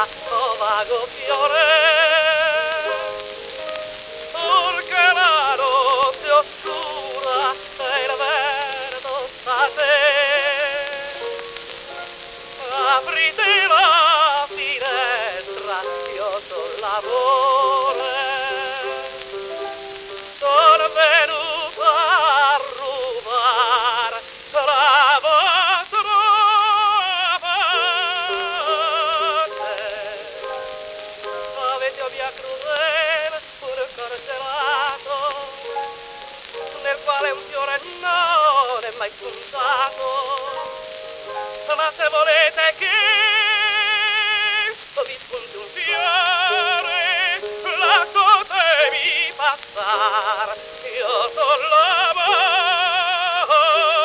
oh vago fiore, perché la notte oscura e il vento sta te. Aprite la finestra, io son l'amore, sono venuto a rubar la vostra pace. Avete via crudele un cuore gelato, nel quale un fiore non è mai spuntato. Ma se volete che vi spunti un fiore, lasciatemi passar, io son l'amore.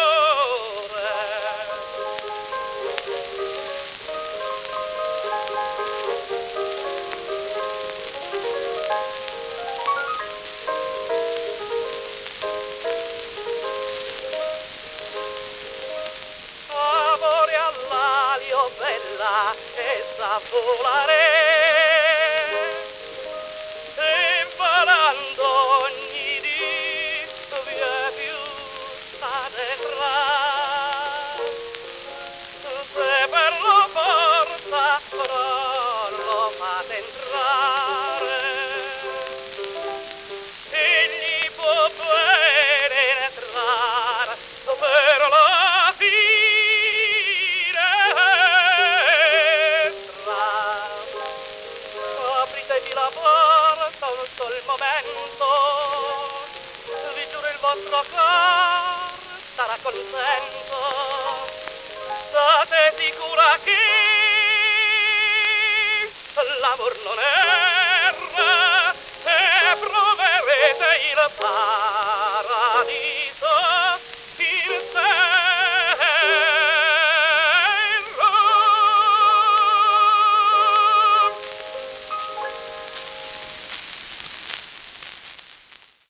Amore all'alio bella e sa volare, imparando ogni dì via più sa detrás. Se per la forza non lo fate entrare, egli può penetrare per la finestra. Apritevi la porta un sol momento, vi giuro il vostro cor sarà contento. State sicura che l'amor non erra e proverete il pace.